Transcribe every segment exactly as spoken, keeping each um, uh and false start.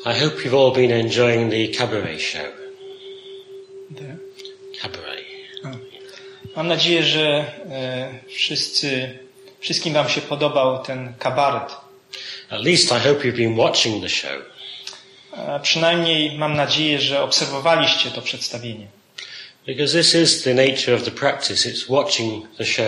I hope you've all been enjoying the cabaret show. The? Cabaret. A. Mam nadzieję, że e, wszyscy, wszystkim wam się podobał ten kabaret. At least I hope you've been watching the show. A przynajmniej mam nadzieję, że obserwowaliście to przedstawienie. Because this is the nature of the practice, it's watching the show.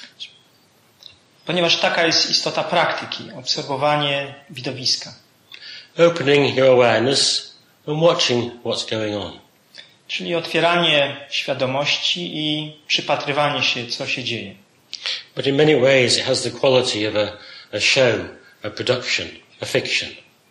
Ponieważ taka jest istota praktyki, obserwowanie widowiska. Opening your awareness and watching what's going on. Czyli otwieranie świadomości i przypatrywanie się, co się dzieje. But in many ways it has the quality of a, a show, a production, a fiction.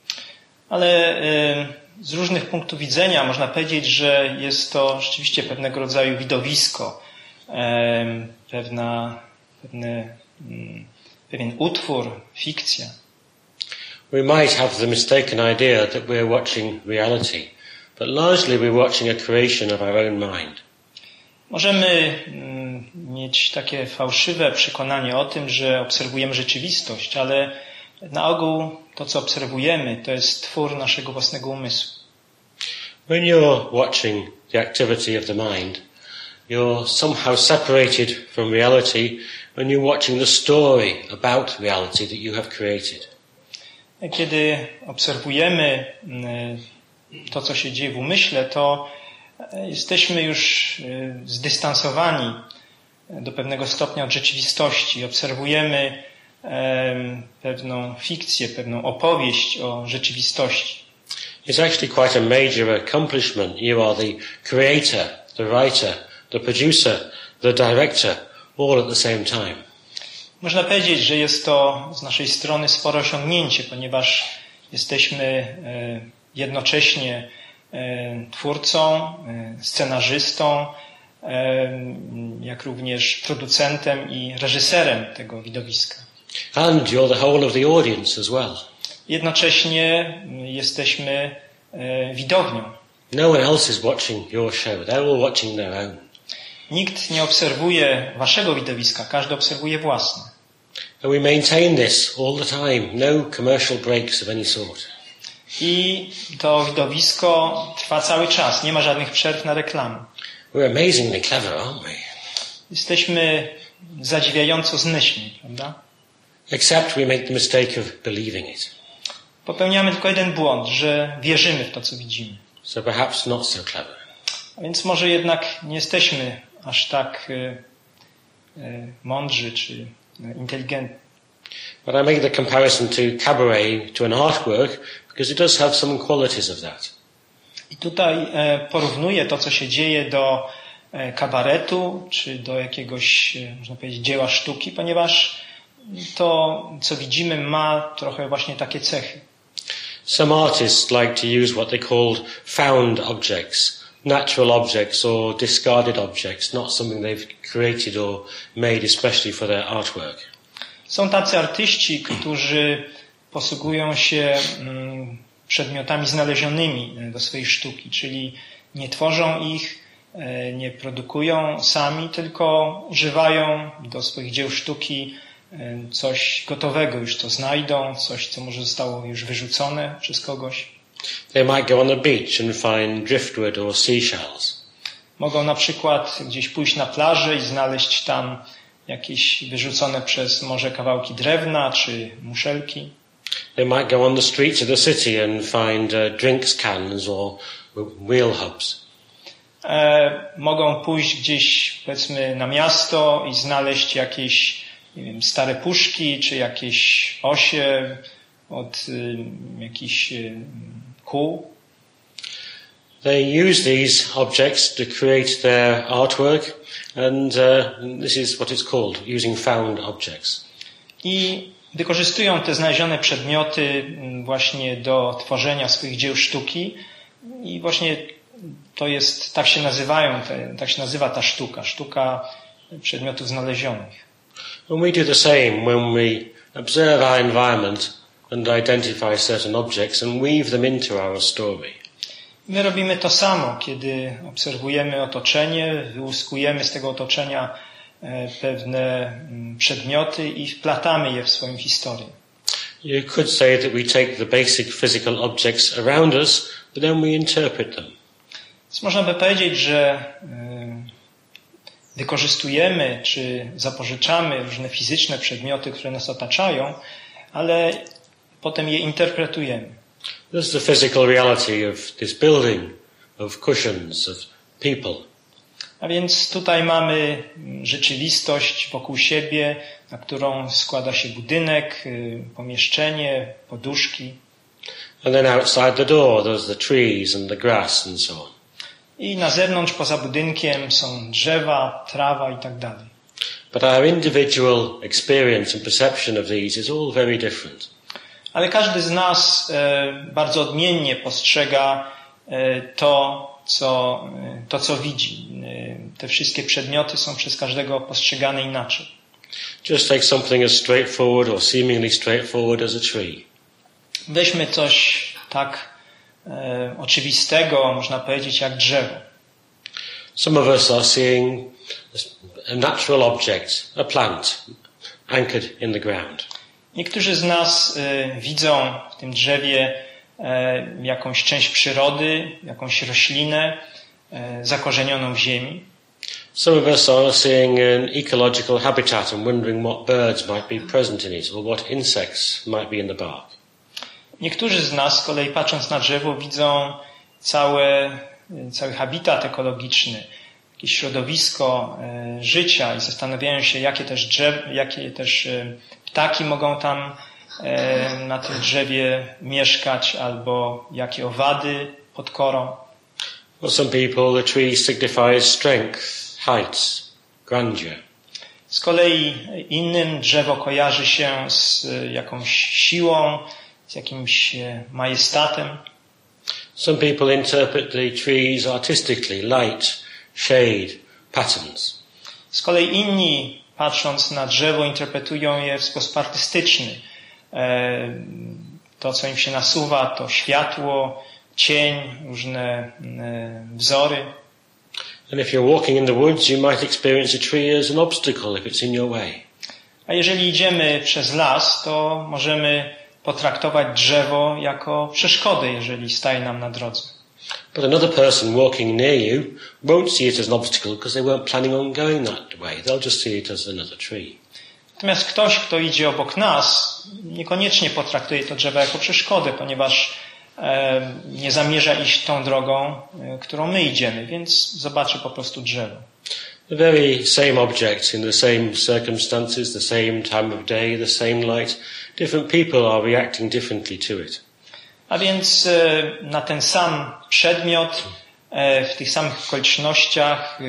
Ale y, z różnych punktów widzenia można powiedzieć, że jest to rzeczywiście pewnego rodzaju widowisko, y, pewna, pewny, y, pewien utwór, fikcja. We might have the mistaken idea that we're watching reality, but largely we're watching a creation of our own mind. Możemy mm, mieć takie fałszywe przekonanie o tym, że obserwujemy rzeczywistość, ale na ogół to, co obserwujemy, to jest twór naszego własnego umysłu. When you're watching the activity of the mind, you're somehow separated from reality when you're watching the story about reality that you have created. Kiedy obserwujemy to, co się dzieje w umyśle, to jesteśmy już zdystansowani do pewnego stopnia od rzeczywistości. Obserwujemy pewną fikcję, pewną opowieść o rzeczywistości. It's actually quite a major accomplishment. You are the creator, the writer, the producer, the director, all at the same time. Można powiedzieć, że jest to z naszej strony spore osiągnięcie, ponieważ jesteśmy jednocześnie twórcą, scenarzystą, jak również producentem i reżyserem tego widowiska. And you're the whole of the audience as well. Jednocześnie jesteśmy widownią. No one else is watching your show. They're all watching their own. Nikt nie obserwuje waszego widowiska, każdy obserwuje własne. And we maintain this all the time. No commercial breaks of any sort. I to widowisko trwa cały czas, nie ma żadnych przerw na reklamy. We're amazingly clever, aren't we? Jesteśmy zadziwiająco zmyślni, prawda? Except we make the mistake of believing it. Popełniamy tylko jeden błąd, że wierzymy w to, co widzimy. So perhaps not so clever. A więc może jednak nie jesteśmy aż tak y, y, mądrzy czy inteligentni. But I make the comparison to cabaret, to an artwork, because it does have some qualities of that. I tutaj e, porównuję to, co się dzieje do e, kabaretu, czy do jakiegoś, e, można powiedzieć, dzieła sztuki, ponieważ to, co widzimy, ma trochę właśnie takie cechy. Some artists like to use what they called found objects, natural objects or discarded objects, not something they've created or made especially for their artwork. Są tacy artyści, którzy posługują się mm, przedmiotami znalezionymi do swojej sztuki, czyli nie tworzą ich, nie produkują sami, tylko używają do swoich dzieł sztuki coś gotowego, już co znajdą, coś, co może zostało już wyrzucone przez kogoś. They might go on the beach and find driftwood or seashells. Mogą na przykład gdzieś pójść na plażę i znaleźć tam jakieś wyrzucone przez morze kawałki drewna czy muszelki. They might go on the streets of the city and find uh, drinks cans or wheel hubs. E, mogą pójść gdzieś, powiedzmy, na miasto i znaleźć jakieś, nie wiem, stare puszki, czy jakieś osie od y, jakichś y, kół. They use these objects to create their artwork, and uh, this is what it's called, using found objects. I wykorzystują te znalezione przedmioty właśnie do tworzenia swoich dzieł sztuki i właśnie to jest, tak się nazywają, te, tak się nazywa ta sztuka, sztuka przedmiotów znalezionych. And we do the same when we observe our environment and identify certain objects and weave them into our story. My robimy to samo, kiedy obserwujemy otoczenie, wyłuskujemy z tego otoczenia pewne przedmioty i wplatamy je w swoją historię. You could say that we take the basic physical objects around us, but then we interpret them. Więc można by powiedzieć, że wykorzystujemy czy zapożyczamy różne fizyczne przedmioty, które nas otaczają, ale potem je interpretujemy. There's the physical reality of this building, of cushions, of people. A więc tutaj mamy rzeczywistość wokół siebie, na którą składa się budynek, pomieszczenie, poduszki. And then outside the door there's the trees and the grass and so on. I na zewnątrz, poza budynkiem są drzewa, trawa i tak dalej. But our individual experience and perception of these is all very different. Ale każdy z nas e, bardzo odmiennie postrzega e, to, co, e, to, co widzi. E, te wszystkie przedmioty są przez każdego postrzegane inaczej. Just take something as straightforward or seemingly straightforward as a tree. Weźmy coś tak e, oczywistego, można powiedzieć, jak drzewo. Some of us are seeing a natural object, a plant, anchored in the ground. Niektórzy z nas e, widzą w tym drzewie e, jakąś część przyrody, jakąś roślinę e, zakorzenioną w ziemi. Some of us are seeing an ecological habitat and wondering what birds might be present in it or what insects might be in the bark. Niektórzy z nas z kolei patrząc na drzewo widzą całe, cały habitat ekologiczny, jakieś środowisko e, życia i zastanawiają się, jakie też, drzew, jakie też e, ptaki mogą tam e, na tym drzewie mieszkać albo jakie owady pod korą. For some people the tree signifies strength, height, grandeur. Z kolei innym drzewo kojarzy się z jakąś siłą, z jakimś majestatem. Some people interpret the trees artistically, light, shade, patterns. Z kolei inni, patrząc na drzewo, interpretują je w sposób artystyczny. To, co im się nasuwa, to światło, cień, różne wzory. And if you're walking in the woods, you might experience a tree as an obstacle if it's in your way. A jeżeli idziemy przez las, to możemy potraktować drzewo jako przeszkodę, jeżeli staje nam na drodze. But another person walking near you won't see it as an obstacle because they weren't planning on going that way. They'll just see it as another tree. Natomiast ktoś, kto idzie obok nas, niekoniecznie potraktuje to drzewo jako przeszkodę, ponieważ e, nie zamierza iść tą drogą, e, którą my idziemy, więc zobaczy po prostu drzewo. The very same object in the same circumstances, the same time of day, the same light, different people are reacting differently to it. A więc e, na ten sam przedmiot, e, w tych samych okolicznościach,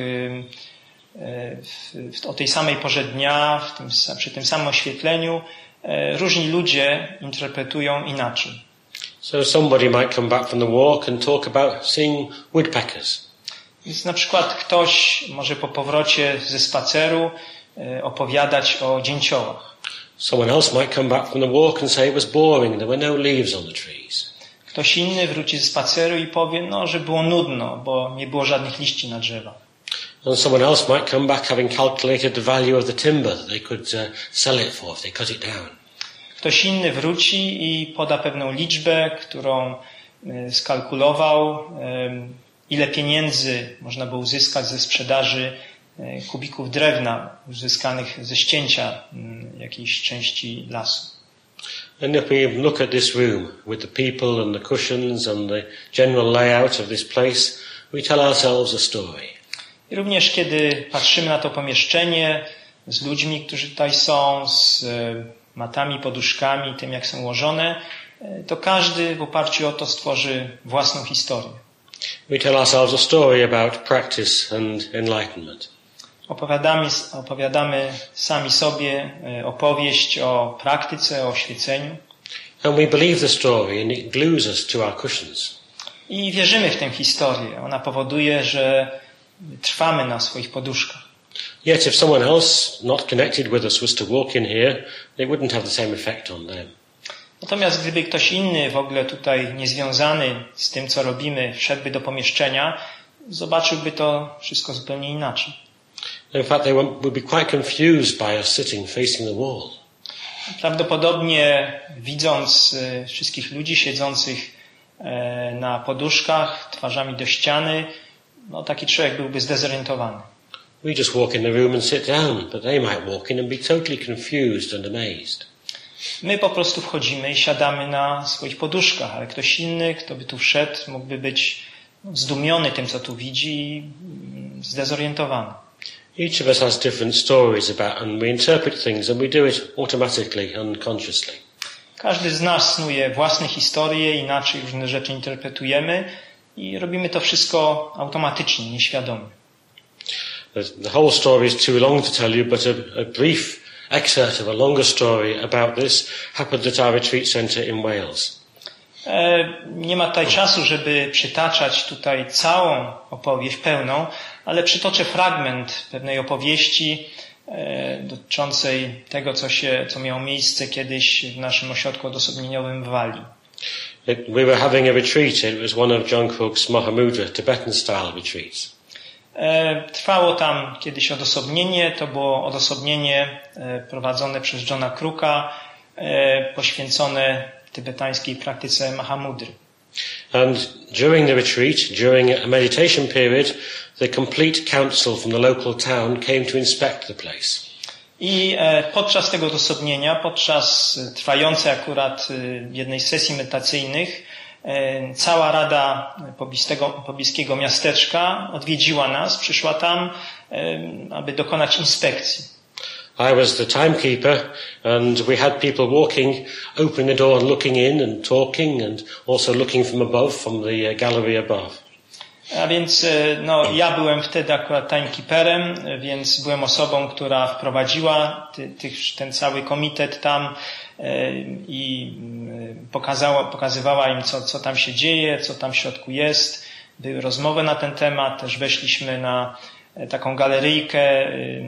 e, e, w, w, o tej samej porze dnia, w tym, przy tym samym oświetleniu, e, różni ludzie interpretują inaczej. So somebody might come back from the walk and talk about seeing woodpeckers. Więc na przykład ktoś może po powrocie ze spaceru e, opowiadać o dzięciołach. Someone else might come back from the walk and say it was boring, there were no leaves on the trees. Ktoś inny wróci ze spaceru i powie, no, że było nudno, bo nie było żadnych liści na drzewach. And someone else might come back having calculated the value of the timber that they could uh, sell it for if they cut it down. Ktoś inny wróci i poda pewną liczbę, którą e, skalkulował, e, ile pieniędzy można było uzyskać ze sprzedaży e, kubików drewna uzyskanych ze ścięcia m, jakiejś części lasu. And if we look at this room with the people and the cushions and the general layout of this place, we tell ourselves a story. I również kiedy patrzymy na to pomieszczenie z ludźmi, którzy tutaj są, z matami, poduszkami, tym jak są ułożone, to każdy w oparciu o to stworzy własną historię. We tell ourselves a story about practice and enlightenment. Opowiadamy, opowiadamy sami sobie opowieść o praktyce, o oświeceniu. And we believe the story and it glues us to our cushions. I wierzymy w tę historię. Ona powoduje, że trwamy na swoich poduszkach. Yet if someone else not connected with us was to walk in here, it wouldn't have the same effect on them. Natomiast gdyby ktoś inny, w ogóle tutaj niezwiązany z tym, co robimy, wszedłby do pomieszczenia, zobaczyłby to wszystko zupełnie inaczej. In fact, they would be quite confused by us sitting facing the wall. Prawdopodobnie widząc wszystkich ludzi siedzących na poduszkach, twarzami do ściany, no taki człowiek byłby zdezorientowany. We just walk in the room and sit down, but they might walk in and be totally confused and amazed. My po prostu wchodzimy i siadamy na swoich poduszkach, ale ktoś inny, kto by tu wszedł, mógłby być zdumiony tym, co tu widzi i zdezorientowany. Each of us has different stories about, and we interpret things and we do it automatically, unconsciously. Każdy z nas snuje własne historie, inaczej różne rzeczy interpretujemy i robimy to wszystko automatycznie, nieświadomie. The whole story is too long to tell you, but a, a brief excerpt of a longer story about this happened at our retreat centre in Wales. Nie ma tutaj czasu, żeby przytaczać tutaj całą opowieść pełną, ale przytoczę fragment pewnej opowieści dotyczącej tego, co się, co miało miejsce kiedyś w naszym ośrodku odosobnieniowym w Walii. We were having a retreat. It was one of John Cook's Mahamudra Tibetan style retreats. Trwało tam kiedyś odosobnienie. To było odosobnienie prowadzone przez Johna Crooka, poświęcone tybetańskiej praktyce Mahamudry. And during the retreat, during a meditation period, the complete council from the local town came to inspect the place. I podczas tego odosobnienia, podczas trwającej akurat jednej z sesji medytacyjnych, cała rada pobliskiego, pobliskiego miasteczka odwiedziła nas, przyszła tam, aby dokonać inspekcji. I was the timekeeper and we had people walking, opening the door and looking in and talking and also looking from above, from the gallery above. A więc no, ja byłem wtedy akurat timekeeperem, więc byłem osobą, która wprowadziła ty, ty, ten cały komitet tam i pokazała, pokazywała im, co, co tam się dzieje, co tam w środku jest. Były rozmowy na ten temat, też weszliśmy na taką galeryjkę,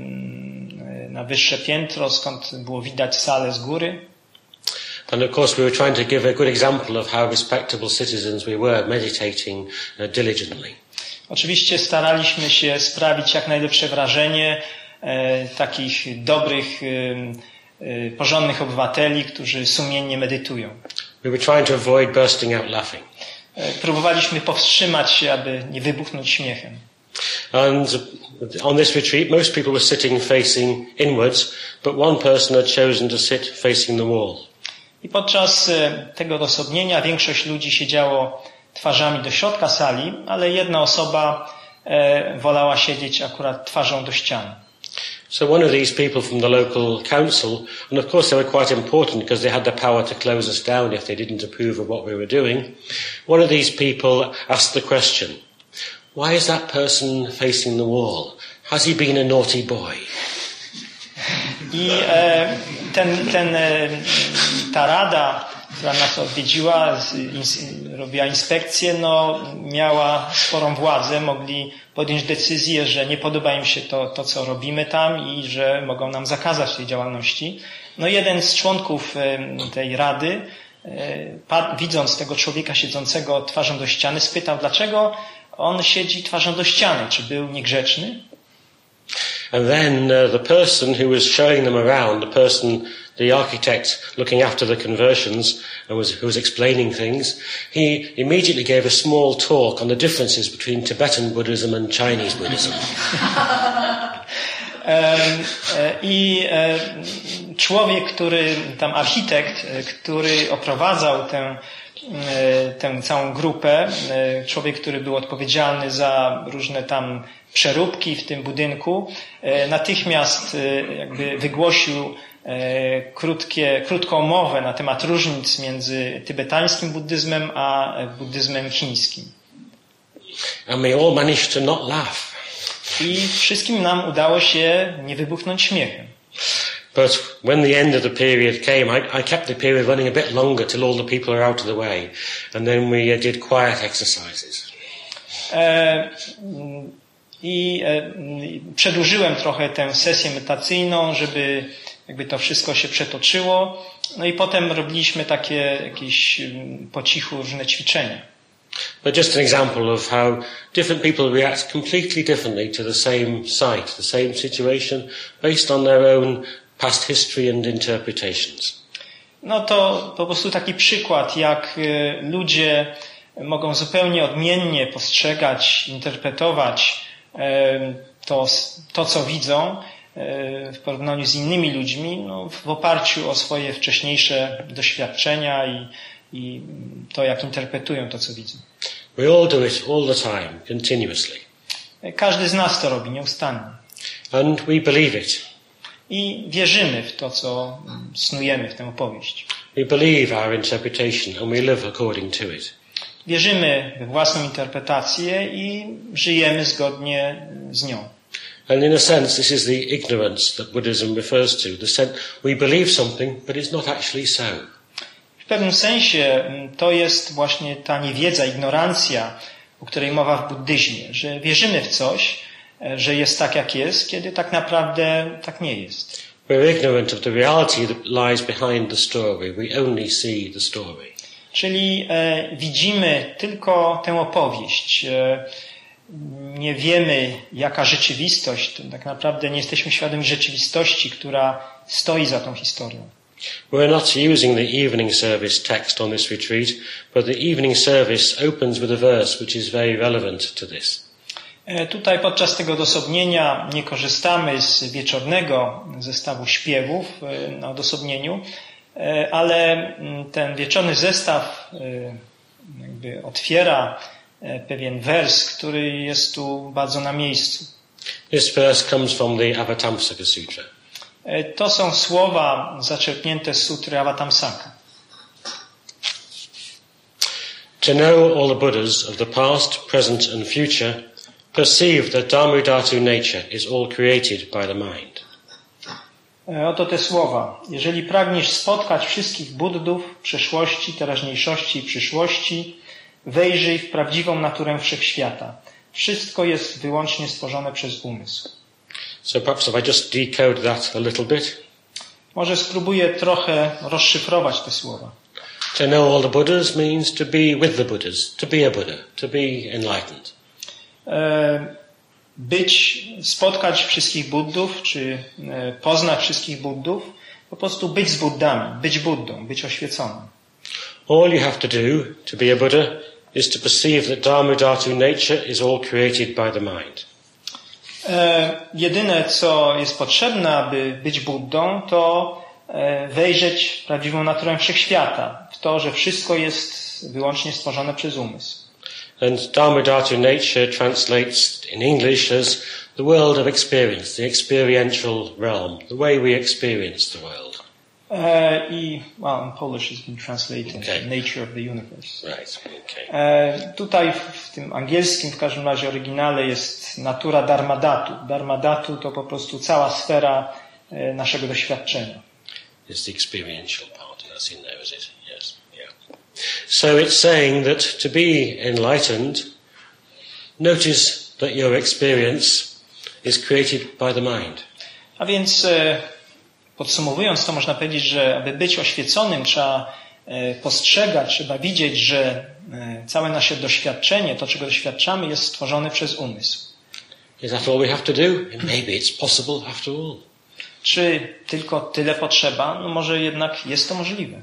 na wyższe piętro, skąd było widać salę z góry. And of course we were trying to give a good example of how respectable citizens we were, meditating uh, diligently. Oczywiście staraliśmy się sprawić jak najlepsze wrażenie e, takich dobrych, e, e, porządnych obywateli, którzy sumiennie medytują. We were trying to avoid bursting out laughing. E, próbowaliśmy powstrzymać się, aby nie wybuchnąć śmiechem. And on this retreat, most people were sitting facing inwards, but one person had chosen to sit facing the wall. I podczas tego odosobnienia większość ludzi siedziało twarzami do środka sali, ale jedna osoba e, wolała siedzieć akurat twarzą do ściany. So one of these people from the local council, and of course they were quite important because they had the power to close us down if they didn't approve of what we were doing. One of these people asked the question, why is that person facing the wall? Has he been a naughty boy? I e, ten, ten, e, ta rada, która nas odwiedziła, ins, robiła inspekcję, no, miała sporą władzę, mogli podjąć decyzję, że nie podoba im się to, to, co robimy tam i że mogą nam zakazać tej działalności. No jeden z członków e, tej rady, e, pa, widząc tego człowieka siedzącego twarzą do ściany, spytał, dlaczego on siedzi twarzą do ściany, czy był niegrzeczny? And then uh, the person who was showing them around, the person, the architect looking after the conversions and was, who was explaining things, he immediately gave a small talk on the differences between Tibetan Buddhism and Chinese Buddhism. I człowiek, który, tam architekt, który oprowadzał tę, tę całą grupę, człowiek, który był odpowiedzialny za różne tam przeróbki w tym budynku, natychmiast jakby wygłosił krótkie, krótką mowę na temat różnic między tybetańskim buddyzmem a buddyzmem chińskim. And we all managed to not laugh. I wszystkim nam udało się nie wybuchnąć śmiechem. But when the end of the period came, I, I kept the period running a bit longer till all the people are out of the way. And then we uh, did quiet exercises. E, I e, przedłużyłem trochę tę sesję medytacyjną, żeby jakby to wszystko się przetoczyło. No i potem robiliśmy takie jakieś po cichu różne ćwiczenia. But just an example of how different people react completely differently to the same sight, the same situation, based on their own past history and interpretations. No to po prostu taki przykład, jak y, ludzie mogą zupełnie odmiennie postrzegać, interpretować y, to, to, co widzą y, w porównaniu z innymi ludźmi, no, w oparciu o swoje wcześniejsze doświadczenia i, i to, jak interpretują to, co widzą. We all do it all the time, continuously. Każdy z nas to robi nieustannie. And we believe it. I wierzymy w to, co snujemy w tę opowieść. We believe our interpretation and we live according to it. Wierzymy we własną interpretację i żyjemy zgodnie z nią. And in a sense, this is the ignorance that Buddhism refers to. The sense we believe something, but it's not actually so. W pewnym sensie to jest właśnie ta niewiedza, ignorancja, o której mowa w buddyzmie, że wierzymy w coś, że jest tak, jak jest, kiedy tak naprawdę tak nie jest. We're ignorant of the reality that lies behind the story. We only see the story. Czyli e, widzimy tylko tę opowieść. E, nie wiemy, jaka rzeczywistość, tak naprawdę nie jesteśmy świadomi rzeczywistości, która stoi za tą historią. We're not using the evening service text on this retreat, but the evening service opens with a verse which is very relevant to this. Tutaj podczas tego odosobnienia nie korzystamy z wieczornego zestawu śpiewów na odosobnieniu, ale ten wieczorny zestaw jakby otwiera pewien wers, który jest tu bardzo na miejscu. This verse comes from the Avatamsaka Sutra. To są słowa zaczerpnięte z sutry Avatamsaka. To know all the Buddhas of the past, present and future, perceive that Dharmadhatu nature is all created by the mind. Oto te słowa. Jeżeli pragniesz spotkać wszystkich Buddów przeszłości, teraźniejszości i przyszłości, wejrzyj w prawdziwą naturę wszechświata. Wszystko jest wyłącznie stworzone przez umysł. So perhaps if I just decode that a little bit. Może spróbuję trochę rozszyfrować te słowa. To know all the Buddhas means to be with the Buddhas, to be a Buddha, to be enlightened. Być, spotkać wszystkich Buddów, czy poznać wszystkich Buddów, po prostu być z Buddami, być Buddą, być oświeconym. All you have to do to be a Buddha is to perceive that Dharmadhatu nature is all created by the mind. Jedyne, co jest potrzebne, aby być Buddą, to wejrzeć w prawdziwą naturę wszechświata, w to, że wszystko jest wyłącznie stworzone przez umysł. And Dharmadhatu nature translates in English as the world of experience, the experiential realm, the way we experience the world. Uh, I, well, in Polish has been translated Okay. nature of the universe. Right, okay. Uh, tutaj w, w tym angielskim, w każdym razie oryginale jest natura Dharmadhatu. Dharmadhatu to po prostu cała sfera uh, naszego doświadczenia. It's the experiential part, that's in there, is it? Yes, yeah. So it's saying that to be enlightened, notice that your experience is created by the mind. A więc uh, podsumowując to, można powiedzieć, że aby być oświeconym, trzeba postrzegać, trzeba widzieć, że całe nasze doświadczenie, to czego doświadczamy, jest stworzone przez umysł. Is that all we have to do? Maybe it's possible after all. Czy tylko tyle potrzeba? No może jednak jest to możliwe.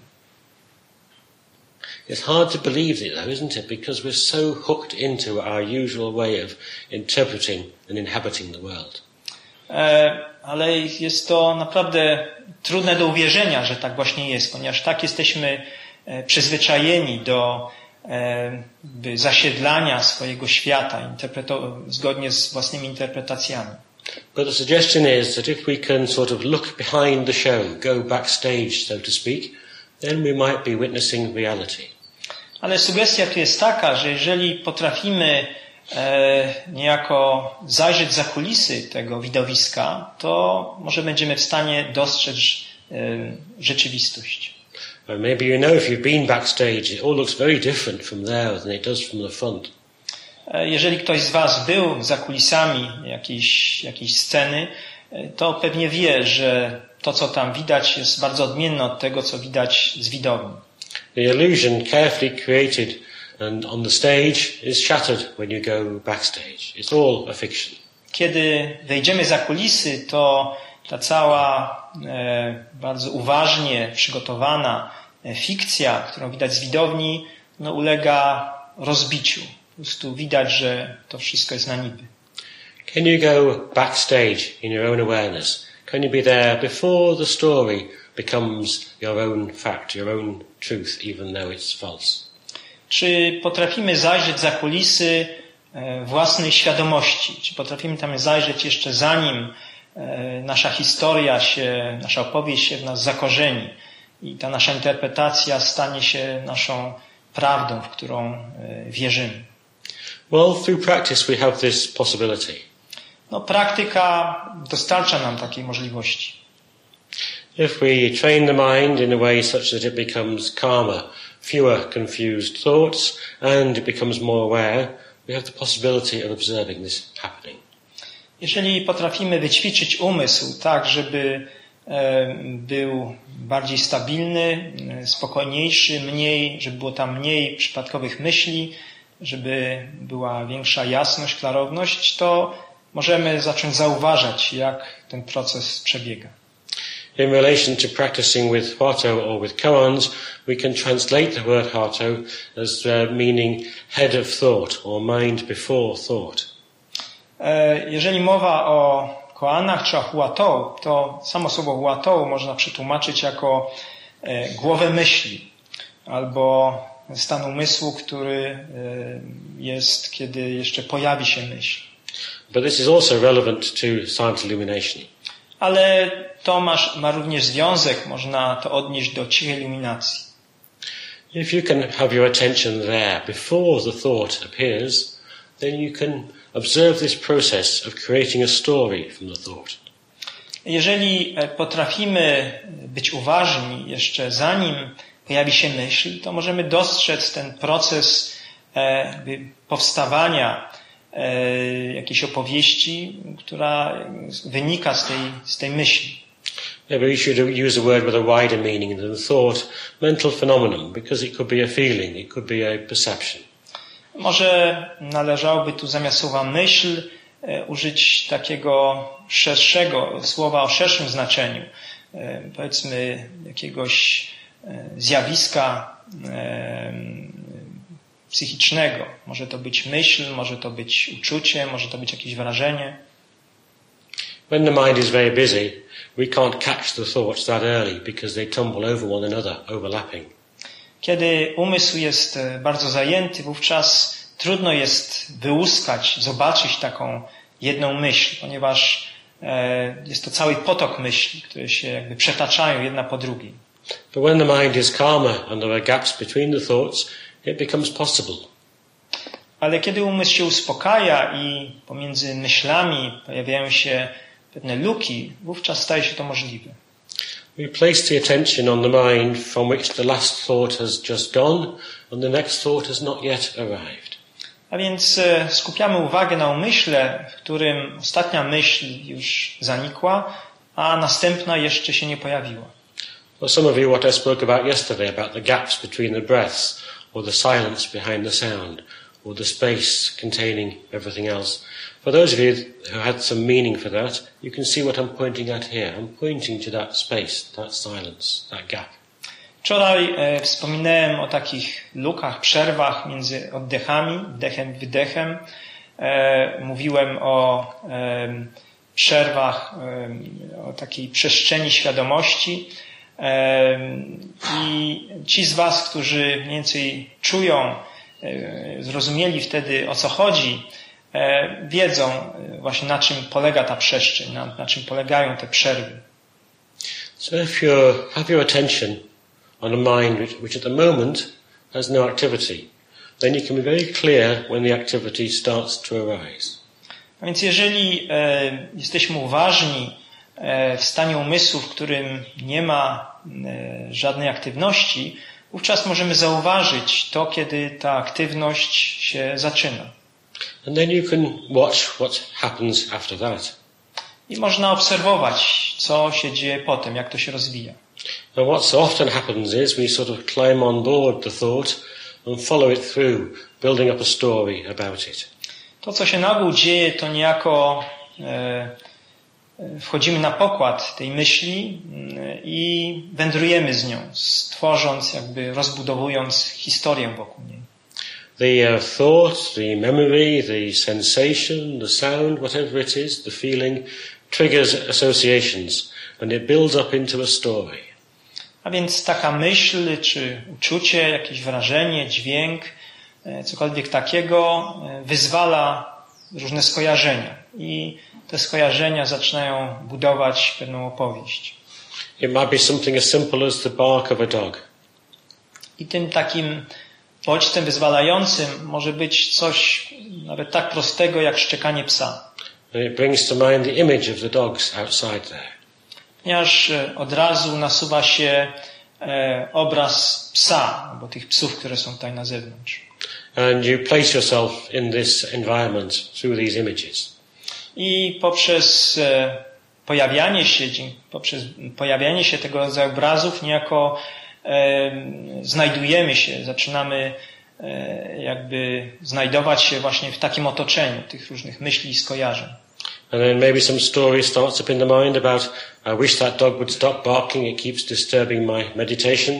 It's hard to believe it though, isn't it? Because we're so hooked into our usual way of interpreting and inhabiting the world. Ale jest to naprawdę trudne do uwierzenia, że tak właśnie jest, ponieważ tak jesteśmy przyzwyczajeni do zasiedlania swojego świata zgodnie z własnymi interpretacjami. But the suggestion is that if we can sort of look behind the show, go backstage, so to speak, then we might be witnessing reality. Ale sugestia tu jest taka, że jeżeli potrafimy e, niejako zajrzeć za kulisy tego widowiska, to może będziemy w stanie dostrzec e, rzeczywistość. Or maybe you know if you've been backstage, it all looks very different from there than it does from the front. E, jeżeli ktoś z was był za kulisami jakiejś, jakiejś sceny, e, to pewnie wie, że to, co tam widać, jest bardzo odmienne od tego, co widać z widowni. The illusion carefully created and on the stage is shattered when you go backstage. It's all a fiction. Kiedy wejdziemy za kulisy, to ta cała e, bardzo uważnie przygotowana e, fikcja, którą widać z widowni, no, ulega rozbiciu. Po prostu widać, że to wszystko jest na niby. Can you go backstage in your own awareness? Can you be there before the story becomes your own fact, your own truth, even though it's false? Czy potrafimy zajrzeć za kulisy e, własnej świadomości? Czy potrafimy tam zajrzeć jeszcze zanim e, nasza historia się, nasza opowieść się w nas zakorzeni i ta nasza interpretacja stanie się naszą prawdą, w którą e, wierzymy? Well, through practice we have this possibility. No, praktyka dostarcza nam takiej możliwości. If we train the mind in a way such that it becomes calmer, fewer confused thoughts, and it becomes more aware, we have the possibility of observing this happening. Jeżeli potrafimy wyćwiczyć umysł tak, żeby e, był bardziej stabilny, e, spokojniejszy, mniej, żeby było tam mniej przypadkowych myśli, żeby była większa jasność, klarowność, to możemy zacząć zauważać, jak ten proces przebiega. In relation to practicing with Harto or with koans, we can translate the word Harto as uh, meaning head of thought or mind before thought. Jeżeli mowa o koanach czy o huatou, to samo słowo huatou można przetłumaczyć jako głowę myśli albo stan umysłu, który jest, kiedy jeszcze pojawi się myśl. But this is also relevant to silent illumination. Ale to ma, ma również związek, można to odnieść do cichej iluminacji. If you can have your attention there before the thought appears, then you can observe this process of creating a story from the thought. Jeżeli potrafimy być uważni jeszcze zanim pojawi się myśl, to możemy dostrzec ten proces powstawania jakiejś opowieści, która wynika z tej, z tej myśli. Maybe we should use a word with a wider meaning than thought, mental phenomenon, because it could be a feeling, it could be a perception. Może należałoby tu zamiast słowa myśl użyć takiego szerszego słowa o szerszym znaczeniu, powiedzmy jakiegoś zjawiska psychicznego. Może to być myśl, może to być uczucie, może to być jakieś wrażenie. When the mind is very busy, we can't catch the thoughts that early because they tumble over one another, overlapping. Kiedy umysł jest bardzo zajęty, wówczas trudno jest wyłuskać, zobaczyć taką jedną myśl, ponieważ jest to cały potok myśli, które się jakby przetaczają jedna po drugiej. But when the mind is calmer and there are gaps between the thoughts, it becomes possible. Ale kiedy umysł się uspokaja i pomiędzy myślami pojawiają się pewne luki, wówczas staje się to możliwe. We place the attention on the mind from which the last thought has just gone and the next thought has not yet arrived. A więc skupiamy uwagę na umyśle, w którym ostatnia myśl już zanikła, a następna jeszcze się nie pojawiła. For some of you, what I spoke about yesterday, about the gaps between the breaths, or the silence behind the sound, or the space containing everything else. For those of you who had some meaning for that, you can see what I'm pointing at here. I'm pointing to that space, that silence, that gap. Wczoraj e, wspominałem o takich lukach, przerwach między oddechami, wdechem, wydechem. E, mówiłem o e, przerwach, e, o takiej przestrzeni świadomości. E, I ci z was, którzy mniej więcej czują, e, zrozumieli wtedy, o co chodzi, e, wiedzą właśnie, na czym polega ta przestrzeń, na, na czym polegają te przerwy. So if you have your attention on a mind which, which at the moment has no activity, then you can be very clear when the activity starts to arise. A więc jeżeli e, jesteśmy uważni e, w stanie umysłu, w którym nie ma e, żadnej aktywności, wówczas możemy zauważyć to, kiedy ta aktywność się zaczyna. And then you can watch what happens after that. I można obserwować, co się dzieje potem, jak to się rozwija. And what so often happens is we sort of climb on board the thought and follow it through, building up a story about it. To, co się na ogół dzieje, to niejako e, wchodzimy na pokład tej myśli i wędrujemy z nią, stworząc, jakby rozbudowując historię wokół niej. The uh, thought, the memory, the sensation, the sound, whatever it is, the feeling, triggers associations and it builds up into a story. A więc taka myśl, czy uczucie, jakieś wrażenie, dźwięk, cokolwiek takiego wyzwala różne skojarzenia i te skojarzenia zaczynają budować pewną opowieść. It might be something as simple as the bark of a dog. I tym takim bodźcem wyzwalającym może być coś nawet tak prostego jak szczekanie psa. And it brings to mind the image of the dogs outside there. Ponieważ od razu nasuwa się e, obraz psa, albo tych psów, które są tutaj na zewnątrz. And you place yourself in this environment through these images. I poprzez e, pojawianie się, poprzez pojawianie się tego rodzaju obrazów niejako e, znajdujemy się, zaczynamy e, jakby znajdować się właśnie w takim otoczeniu tych różnych myśli i skojarzeń. And then maybe some story starts up in the mind about, I wish that dog would stop barking, it keeps disturbing my meditation.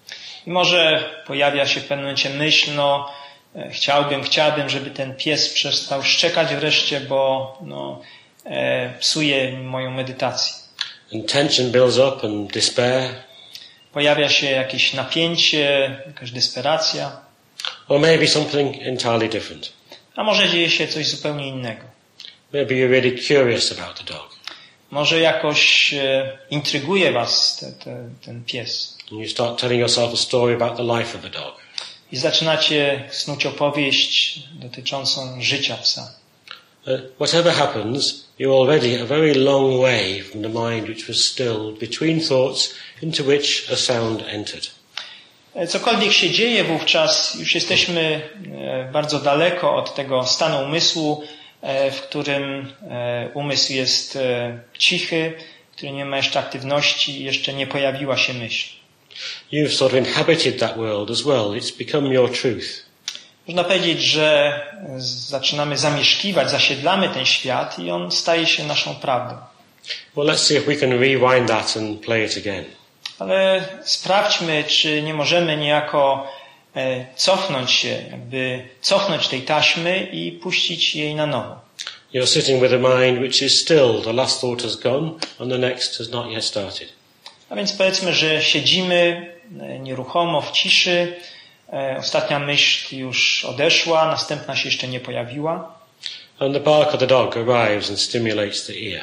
I może pojawia się w pewnym momencie myśl, no chciałbym, chciałbym, żeby ten pies przestał szczekać wreszcie, bo no, e, psuje moją medytację. And tension builds up and despair. Pojawia się jakieś napięcie, jakaś desperacja. Or maybe something entirely different. A może dzieje się coś zupełnie innego. Maybe you're really curious about the dog. Może jakoś e, intryguje was te, te, ten pies. And you start telling yourself a story about the life of a dog. I zaczynacie snuć opowieść dotyczącą życia psa. Uh, whatever happens, you're already a very long way from the mind which was stilled between thoughts into which a sound entered. Cokolwiek się dzieje wówczas, już jesteśmy bardzo daleko od tego stanu umysłu, w którym umysł jest cichy, w którym nie ma jeszcze aktywności, jeszcze nie pojawiła się myśl. You've sort of inhabited that world as well. It's become your truth. Można powiedzieć, że zaczynamy zamieszkiwać, zasiedlamy ten świat i on staje się naszą prawdą. Well, let's see if we can rewind that and play it again. Ale sprawdźmy, czy nie możemy niejako cofnąć się, jakby cofnąć tej taśmy i puścić jej na nowo. You're sitting with a mind which is still, the last thought has gone and the next has not yet started. A więc powiedzmy, że siedzimy nieruchomo w ciszy, ostatnia myśl już odeszła, następna się jeszcze nie pojawiła. And the bark of the dog arrives and stimulates the ear.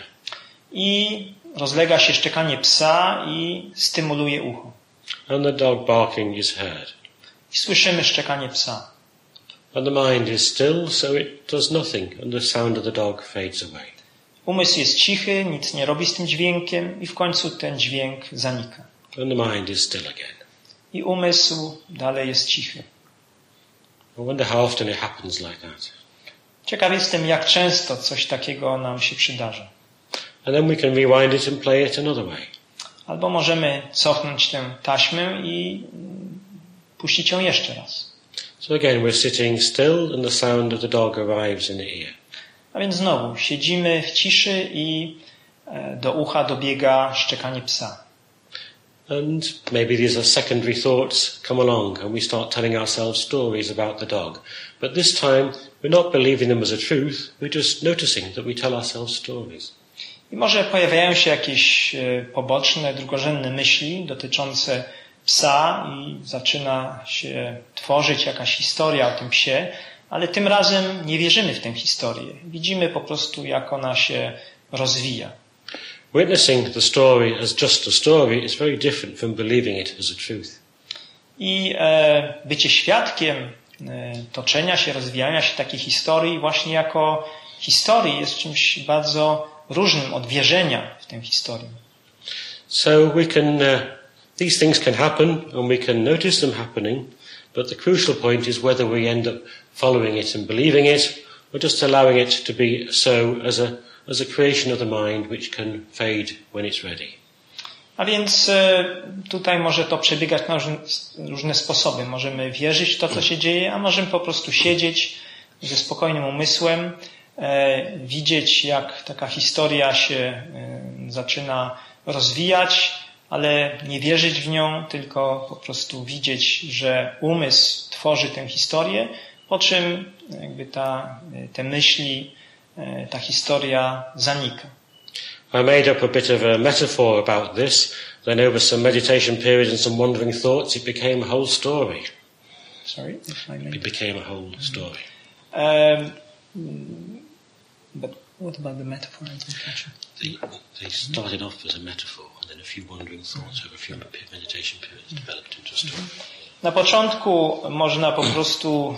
I rozlega się szczekanie psa i stymuluje ucho. And the dog barking is heard. I słyszymy szczekanie psa. And the mind is still, so it does nothing, and the sound of the dog fades away. Umysł jest cichy, nic nie robi z tym dźwiękiem i w końcu ten dźwięk zanika. And the mind is still again. I umysł dalej jest cichy. I wonder how often it happens like that. Ciekaw jestem, jak często coś takiego nam się przydarza. And then we can rewind it and play it another way. Albo możemy cofnąć tę taśmę i puścić ją jeszcze raz. So again, we're sitting still and the sound of the dog arrives in the ear. A więc znowu siedzimy w ciszy i do ucha dobiega szczekanie psa. And maybe these are secondary thoughts come along and we start telling ourselves stories about the dog. But this time we're not believing them as a truth, we're just noticing that we tell ourselves stories. I może pojawiają się jakieś poboczne, drugorzędne myśli dotyczące psa i zaczyna się tworzyć jakaś historia o tym psie, ale tym razem nie wierzymy w tę historię. Widzimy po prostu, jak ona się rozwija. Witnessing the story as just a story is very different from believing it as a truth. I e, bycie świadkiem e, toczenia się, rozwijania się takiej historii właśnie jako historii jest czymś bardzo różnym od wierzenia w tę historię. So we can, uh, these things can happen and we can notice them happening, but the crucial point is whether we end up following it and believing it, or just allowing it to be so as a, as a creation of the mind which can fade when it's ready. A więc e, tutaj może to przebiegać na różne, różne sposoby. Możemy wierzyć w to, co się dzieje, a możemy po prostu siedzieć ze spokojnym umysłem, e, widzieć, jak taka historia się e, zaczyna rozwijać, ale nie wierzyć w nią, tylko po prostu widzieć, że umysł tworzy tę historię, po czym jakby ta, te myśli, ta historia zanika. I made up a bit of a metaphor about this. Then over some meditation period and some wandering thoughts, it became a whole story. Sorry? It became a whole story. Um, but what about the metaphor? They, they started off as a metaphor, and then a few wandering thoughts over a few meditation periods developed into a story. Na początku można po prostu,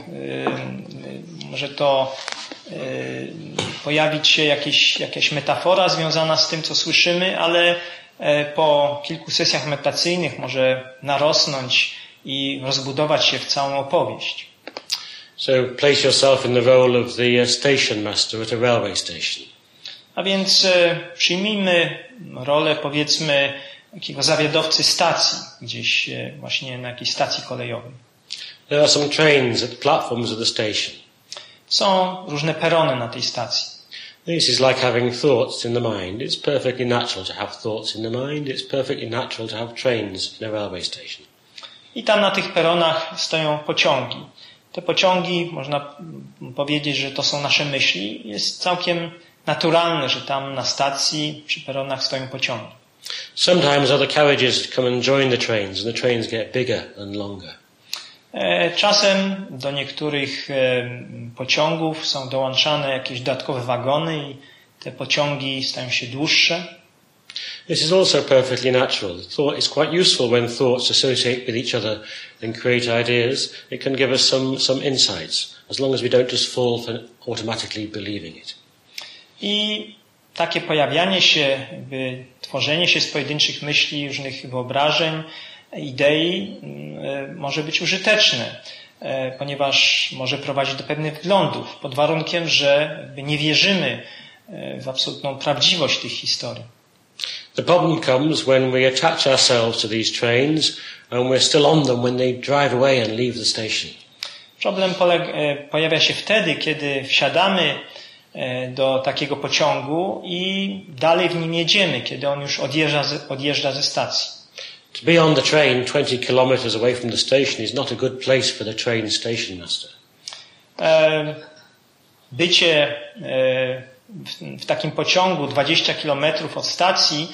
y, może to y, pojawić się jakieś, jakaś metafora związana z tym, co słyszymy, ale y, po kilku sesjach medytacyjnych może narosnąć i rozbudować się w całą opowieść. So place yourself in the role of the station master at a railway station. A więc y, przyjmijmy rolę, powiedzmy, takiego zawiadowcy stacji, gdzieś y, właśnie na jakiejś stacji kolejowej. There are some trains at the platforms of the station. Są różne perony na tej stacji. This is like having thoughts in the mind. It's perfectly natural to have thoughts in the mind. It's perfectly natural to have trains in a railway station. I tam na tych peronach stoją pociągi. Te pociągi, można powiedzieć, że to są nasze myśli. Jest całkiem naturalne, że tam na stacji, przy peronach stoją pociągi. Sometimes other carriages come and join the trains, and the trains get bigger and longer. Czasem do niektórych pociągów są dołączane jakieś dodatkowe wagony i te pociągi stają się dłuższe. This is also perfectly natural. Thought is quite useful when thoughts associate with each other and create ideas. It can give us some, some insights, as long as we don't just fall for automatically believing it. I takie pojawianie się, jakby tworzenie się z pojedynczych myśli, różnych wyobrażeń, idei może być użyteczne, ponieważ może prowadzić do pewnych wglądów, pod warunkiem, że nie wierzymy w absolutną prawdziwość tych historii. The problem comes when we attach ourselves to these trains and we're still on them when they drive away and leave the station. Problem polega, pojawia się wtedy, kiedy wsiadamy do takiego pociągu i dalej w nim jedziemy, kiedy on już odjeżdża, odjeżdża ze stacji. To be on the train twenty kilometers away from the station is not a good place for the train station master. Bycie w takim pociągu dwadzieścia kilometrów od stacji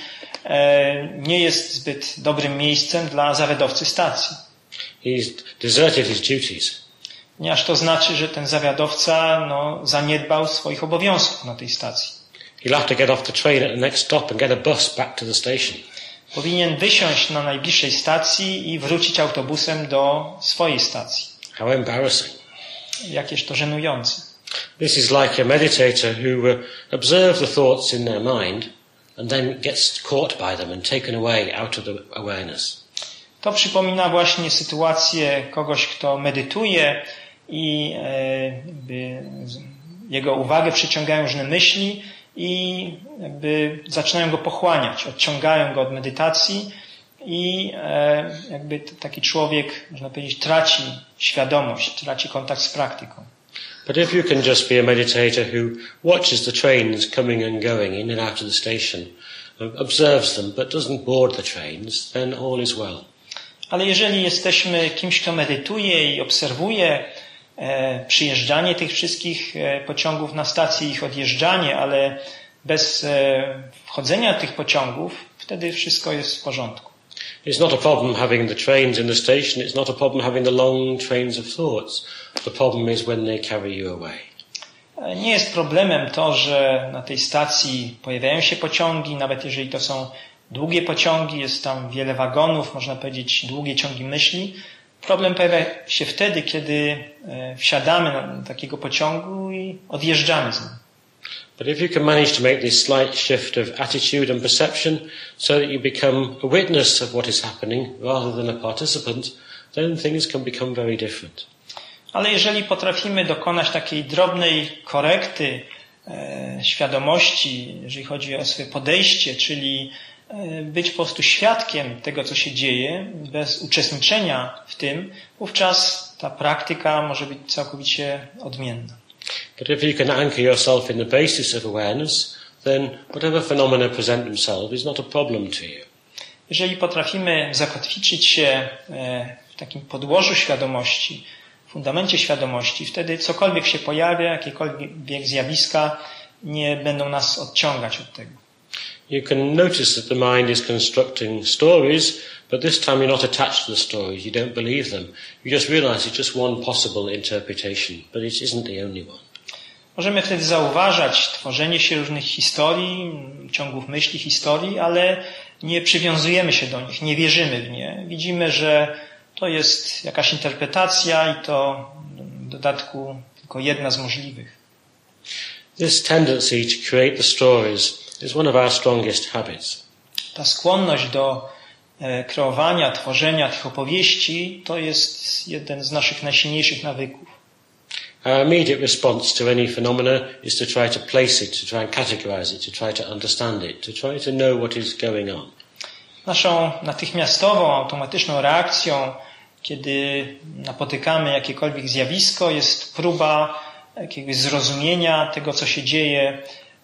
nie jest zbyt dobrym miejscem dla zawiadowcy stacji. He's deserted his duties. Ponieważ to znaczy, że ten zawiadowca no, zaniedbał swoich obowiązków na tej stacji. He'll have to get off the train at the next stop and get a bus back to the station. Powinien wysiąść na najbliższej stacji i wrócić autobusem do swojej stacji. How embarrassing. Jakież to żenujące. This is like a meditator who uh, observes the thoughts in their mind and then gets caught by them and taken away out of the awareness. To przypomina właśnie sytuację kogoś, kto medytuje i e, jakby jego uwagę przyciągają różne myśli i jakby zaczynają go pochłaniać, odciągają go od medytacji i e, jakby taki człowiek, można powiedzieć, traci świadomość, traci kontakt z praktyką. But if you can just be a meditator who watches the trains coming and going in and out of the station, observes them but doesn't board the trains, then all is well. Ale jeżeli jesteśmy kimś, kto medytuje i obserwuje e, przyjeżdżanie tych wszystkich e, pociągów na stację, ich odjeżdżanie, ale bez e, wchodzenia tych pociągów, wtedy wszystko jest w porządku. It's not a problem having the trains in the station. It's not a problem having the long trains of thoughts. The problem is when they carry you away. Nie jest problemem to, że na tej stacji pojawiają się pociągi, nawet jeżeli to są długie pociągi, jest tam wiele wagonów, można powiedzieć długie ciągi myśli. Problem pojawia się wtedy, kiedy wsiadamy do takiego pociągu i odjeżdżamy z nim. But if you can manage to make this slight shift of attitude and perception so that you become a witness of what is happening rather than a participant, then things can become very different. Ale jeżeli potrafimy dokonać takiej drobnej korekty e, świadomości, jeżeli chodzi o swoje podejście, czyli e, być po prostu świadkiem tego, co się dzieje, bez uczestniczenia w tym, wówczas ta praktyka może być całkowicie odmienna. But if you can anchor yourself in the basis of awareness, then whatever phenomena present themselves is not a problem to you. Jeżeli potrafimy zakotwiczyć się w takim podłożu świadomości, w fundamencie świadomości, wtedy cokolwiek się pojawia, jakiekolwiek zjawiska nie będą nas odciągać od tego. You can notice that the mind is constructing stories, but this time you're not attached to the stories, you don't believe them. You just realize it's just one possible interpretation, but it isn't the only one. Możemy wtedy zauważać tworzenie się różnych historii, ciągów myśli, historii, ale nie przywiązujemy się do nich, nie wierzymy w nie. Widzimy, że to jest jakaś interpretacja i to w dodatku tylko jedna z możliwych. This tendency to create the stories is one of our strongest habits. Ta skłonność do kreowania, tworzenia tych opowieści to jest jeden z naszych najsilniejszych nawyków. Our immediate response to any phenomena is to try to place it, to try and categorize it, to try to understand it, to try to know what is going on. Naszą natychmiastową, automatyczną reakcją, kiedy napotykamy jakiekolwiek zjawisko, jest próba jakiegoś zrozumienia tego, co się dzieje,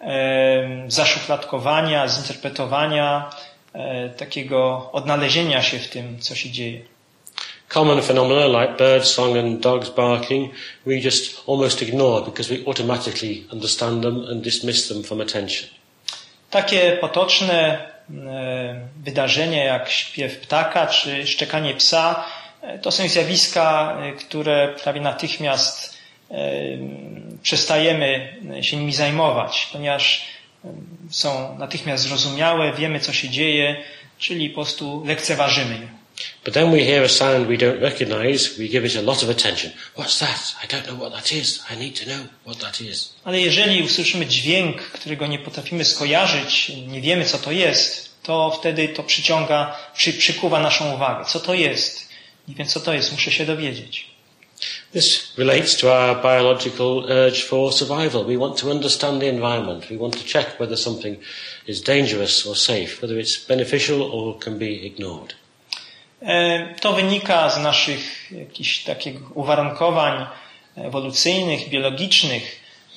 e, zaszufladkowania, zinterpretowania, e, takiego odnalezienia się w tym, co się dzieje. Common phenomena like bird song and dogs barking, we just almost ignore because we automatically understand them and dismiss them from attention. Takie potoczne e, wydarzenia jak śpiew ptaka czy szczekanie psa, e, to są zjawiska, e, które prawie natychmiast e, przestajemy się nimi zajmować, ponieważ e, są natychmiast zrozumiałe, wiemy, co się dzieje, czyli po prostu lekceważymy je. But then we hear a sound we don't recognize, we give it a lot of attention. What's that? I don't know what that is. I need to know what that is. Ale jeżeli usłyszymy dźwięk, którego nie potrafimy skojarzyć, nie wiemy, co to jest, to wtedy to przyciąga, przy, przykuwa naszą uwagę. Co to jest? Nie wiem, co to jest, muszę się dowiedzieć. This relates to our biological urge for survival. We want to understand the environment. We want to check whether something is dangerous or safe, whether it's beneficial or can be ignored. To wynika z naszych jakichś takich uwarunkowań ewolucyjnych, biologicznych.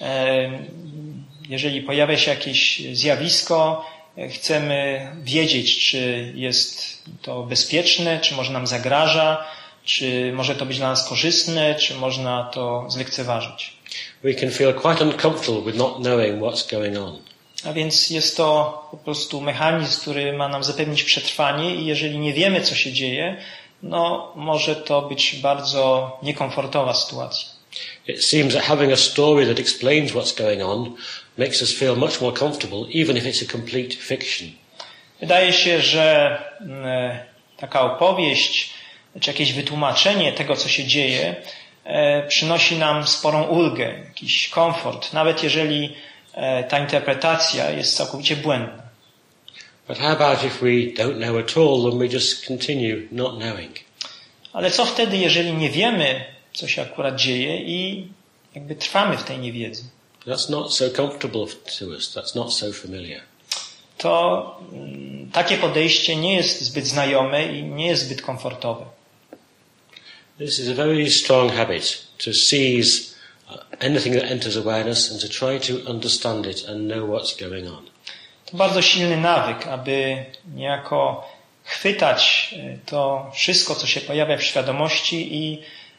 Jeżeli pojawia się jakieś zjawisko, chcemy wiedzieć, czy jest to bezpieczne, czy może nam zagraża, czy może to być dla nas korzystne, czy można to zlekceważyć. We can feel quite uncomfortable with not knowing what's going on. A więc jest to po prostu mechanizm, który ma nam zapewnić przetrwanie i jeżeli nie wiemy, co się dzieje, no może to być bardzo niekomfortowa sytuacja. It seems that having a story that explains what's going on makes us feel much more comfortable, even if it's a complete fiction. Wydaje się, że taka opowieść, czy jakieś wytłumaczenie tego, co się dzieje, przynosi nam sporą ulgę, jakiś komfort, nawet jeżeli ta interpretacja jest całkowicie błędna. But how about if we don't know at all and we just continue not knowing? Ale co wtedy, jeżeli nie wiemy, co się akurat dzieje i jakby trwamy w tej niewiedzy? That's not so comfortable to us. That's not so familiar. To mm, takie podejście nie jest zbyt znajome i nie jest zbyt komfortowe. This is a very strong habit to seize anything that enters awareness and to try to understand it and know what's going on. To bardzo silny nawyk, aby niejako chwytać to wszystko, co się pojawia w świadomości i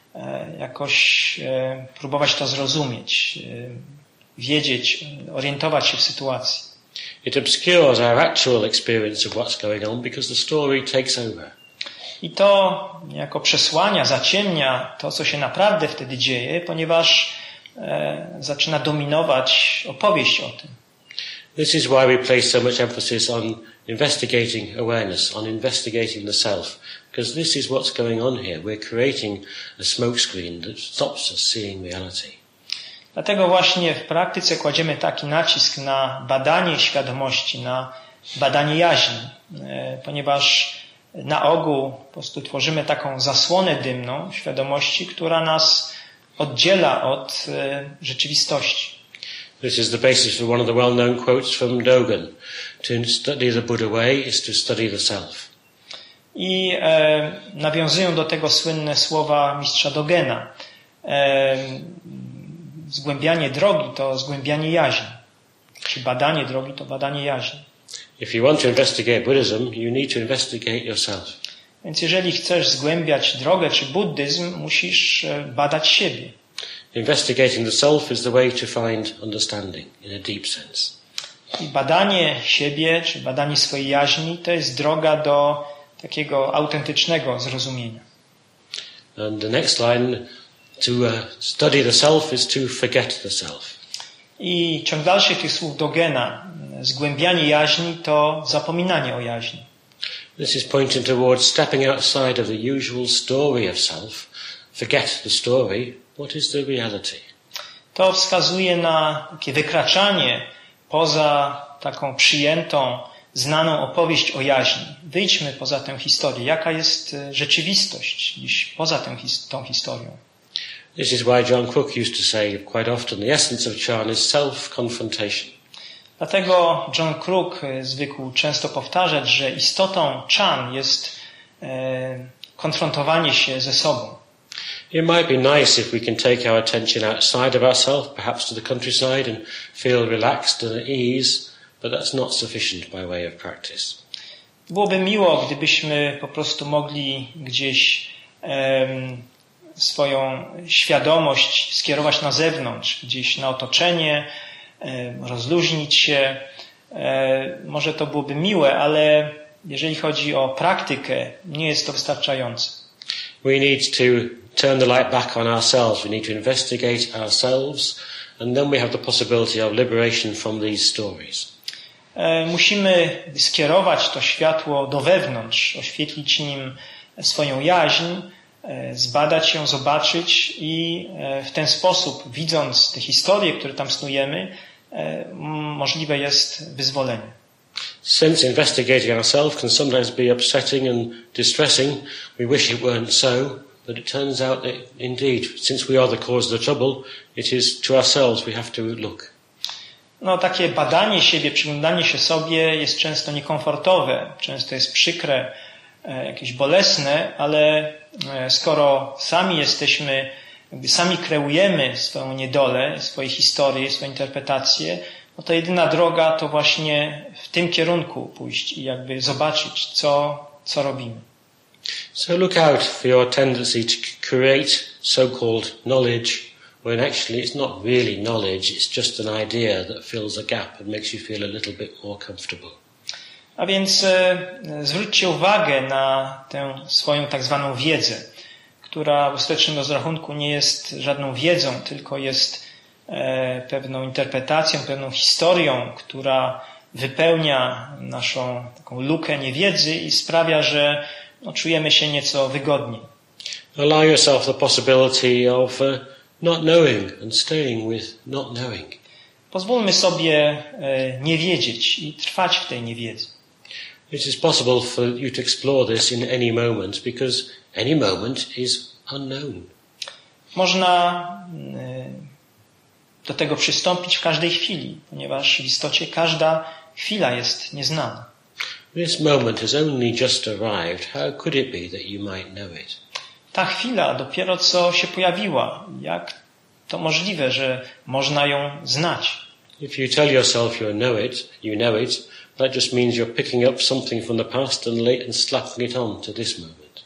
jakoś próbować to zrozumieć, wiedzieć, orientować się w sytuacji. It obscures our actual experience of what's going on because the story takes over. I to niejako przesłania, zaciemnia to, co się naprawdę wtedy dzieje, ponieważ e, zaczyna dominować opowieść o tym. This is why we place so much emphasis on investigating awareness, on investigating the self, because this is what's going on here. We're creating a smokescreen that stops us seeing reality. Dlatego właśnie w praktyce kładziemy taki nacisk na badanie świadomości, na badanie jaźni, e, ponieważ na ogół po prostu tworzymy taką zasłonę dymną świadomości, która nas oddziela od e, rzeczywistości. This is the basis for one of the well-known quotes from Dogen. To study the Buddha way is to study the self. I e, nawiązują do tego słynne słowa mistrza Dogena. E, zgłębianie drogi to zgłębianie jaźni. Czy badanie drogi to badanie jaźni. If you want to investigate Buddhism, you need to investigate yourself. Więc jeżeli chcesz zgłębiać drogę czy buddyzm, musisz badać siebie. Investigating the self is the way to find understanding in a deep sense. I badanie siebie, czy badanie swojej jaźni, to jest droga do takiego autentycznego zrozumienia. And the next line, to uh, study the self is to forget the self. I ciąg dalszy tych słów Dogena, zgłębianie jaźni to zapominanie o jaźni. This is pointing towards stepping outside of the usual story of self. Forget the story. What is the reality? To wskazuje na takie wykraczanie poza taką przyjętą, znaną opowieść o jaźni. Wyjdźmy poza tę historię. Jaka jest rzeczywistość dziś poza tę, tą historią? This is why John Cook used to say quite often, the essence of Chan is self-confrontation. Dlatego John Crook zwykł często powtarzać, że istotą Chan jest e, konfrontowanie się ze sobą. It might be nice if we can take our attention outside of ourselves, perhaps to the countryside, and feel relaxed and at ease, but that's not sufficient by way of practice. Byłoby miło, gdybyśmy po prostu mogli gdzieś um, swoją świadomość skierować na zewnątrz, gdzieś na otoczenie, um, rozluźnić się. Um, może to byłoby miłe, ale jeżeli chodzi o praktykę, nie jest to wystarczające. We need to turn the light back on ourselves. We need to investigate ourselves, and then we have the possibility of liberation from these stories. Musimy skierować to światło do wewnątrz, oświetlić nim swoją jaźń, zbadać ją, zobaczyć i w ten sposób, widząc te historie, które tam snujemy, możliwe jest wyzwolenie. Since investigating ourselves can sometimes be upsetting and distressing, we wish it weren't so, but it turns out that indeed, since we are the cause of the trouble, it is to ourselves we have to look. No, takie badanie siebie, przyglądanie się sobie jest często niekomfortowe, często jest przykre, jakieś bolesne, ale skoro sami jesteśmy, jakby sami kreujemy swoją niedolę, swoje historie, swoje interpretacje, no to jedyna droga to właśnie w tym kierunku pójść i jakby zobaczyć, co, co robimy. So look out for your tendency to create so-called knowledge, when actually it's not really knowledge, it's just an idea that fills a gap and makes you feel a little bit more comfortable. A więc e, zwróćcie uwagę na tę swoją tak zwaną wiedzę, która w ostatecznym rozrachunku nie jest żadną wiedzą, tylko jest e, pewną interpretacją, pewną historią, która wypełnia naszą taką lukę niewiedzy i sprawia, że no, czujemy się nieco wygodniej. Allow yourself the possibility of uh, not knowing and staying with not knowing. Pozwólmy sobie e, nie wiedzieć i trwać w tej niewiedzy. It is possible for you to explore this in any moment because any moment is unknown. Można e, do tego przystąpić w każdej chwili, ponieważ w istocie każda chwila jest nieznana. This moment has only just arrived. How could it be that you might know it? Ta chwila dopiero co się pojawiła. Jak to możliwe, że można ją znać? If you tell yourself you know it, you know it, that just means you're picking up something from the past and, late and slapping it on to this moment.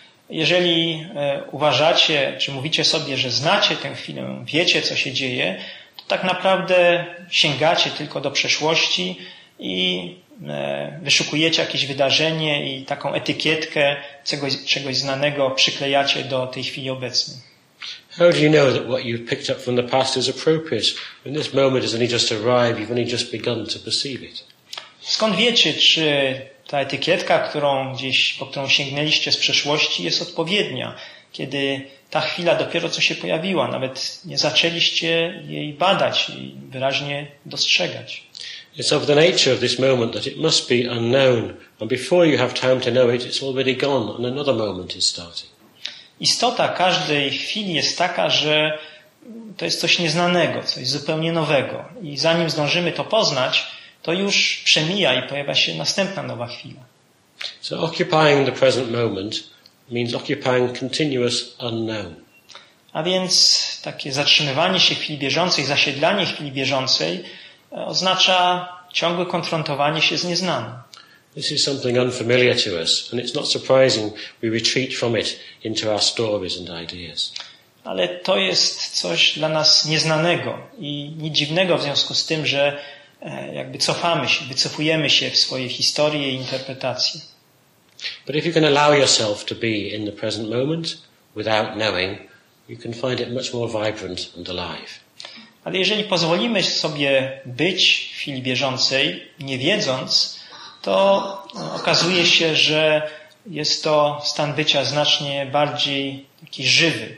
Jeżeli e, uważacie, czy mówicie sobie, że znacie tę chwilę, wiecie, co się dzieje, to tak naprawdę sięgacie tylko do przeszłości i e, wyszukujecie jakieś wydarzenie i taką etykietkę czegoś, czegoś znanego przyklejacie do tej chwili obecnej. How do you know that what you've picked up from the past is appropriate? When this moment has only just arrived, you've only just begun to perceive it. Skąd wiecie, czy ta etykietka, którą gdzieś, po którą sięgnęliście z przeszłości, jest odpowiednia, kiedy ta chwila dopiero co się pojawiła, nawet nie zaczęliście jej badać i wyraźnie dostrzegać. It's of the nature of this moment that it must be unknown, and before you have time to know it, it's already gone and another moment is starting. Istota każdej chwili jest taka, że to jest coś nieznanego, coś zupełnie nowego i zanim zdążymy to poznać, to już przemija i pojawia się następna nowa chwila. So occupying the present moment means occupying continuous unknown. A więc takie zatrzymywanie się w chwili bieżącej, zasiedlanie chwili bieżącej oznacza ciągłe konfrontowanie się z nieznanym. This is something unfamiliar to us, and it's not surprising we retreat from it into our stories and ideas. Ale to jest coś dla nas nieznanego i nic dziwnego w związku z tym, że jakby cofamy się, wycofujemy się w swoje historie i interpretacje. But if you can allow yourself to be in the present moment without knowing, you can find it much more vibrant and alive. Ale jeżeli pozwolimy sobie być w chwili bieżącej, nie wiedząc, to okazuje się, że jest to stan bycia znacznie bardziej taki żywy,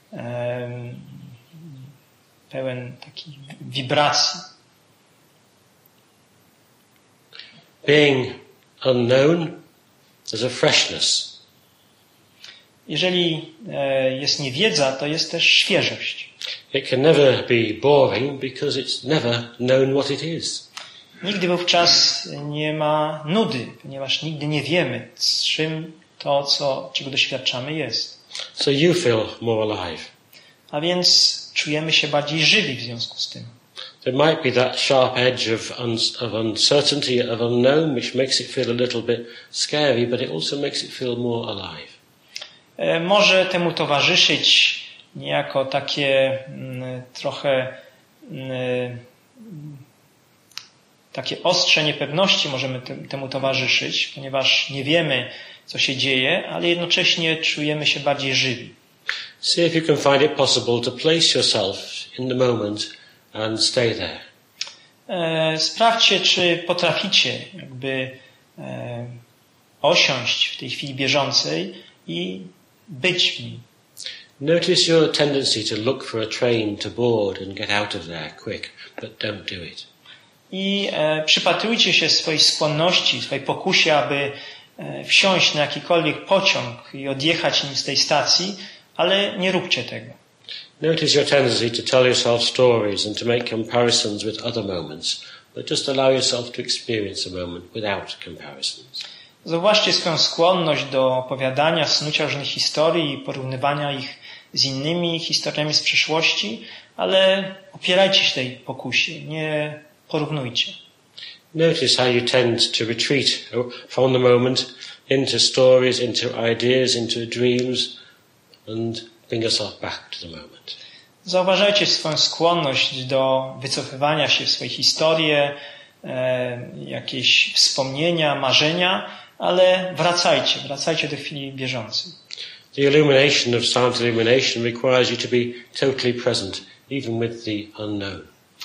pełen takiej wibracji. Being unknown, there's a freshness. Jeżeli jest niewiedza, to jest też świeżość. It can never be boring because it's never known what it is. Nigdy wówczas nie ma nudy, ponieważ nigdy nie wiemy, z czym to, co, czego doświadczamy, jest. So you feel more alive. A więc czujemy się bardziej żywi w związku z tym. There might be that sharp edge of, un- of uncertainty, of unknown, which makes it feel a little bit scary, but it also makes it feel more alive. Może temu towarzyszyć niejako takie mm, trochę mm, takie ostrze niepewności możemy te, temu towarzyszyć, ponieważ nie wiemy, co się dzieje, ale jednocześnie czujemy się bardziej żywi. See if you can find it possible to place yourself in the moment and stay there. E, sprawdźcie, czy potraficie jakby e, osiąść w tej chwili bieżącej i być w nim. Notice your tendency to look for a train to board and get out of there quick, but don't do it. I e, przypatrujcie się swojej skłonności, swojej pokusie, aby e, wsiąść na jakikolwiek pociąg i odjechać nim z tej stacji, ale nie róbcie tego. Notice your tendency to tell yourself stories and to make comparisons with other moments, but just allow yourself to experience a moment without comparisons. Zauważcie swoją skłonność do opowiadania, snucia różnych historii i porównywania ich z innymi historiami z przeszłości, ale opierajcie się tej pokusie, nie porównujcie. Notice how you tend to retreat from the moment into stories, into ideas, into dreams, and bring yourself back to the moment. Zauważajcie swoją skłonność do wycofywania się w swoje historie, e, jakieś wspomnienia, marzenia, ale wracajcie, wracajcie do chwili bieżącej. The illumination of silent illumination requires you to be totally present, even with the unknown.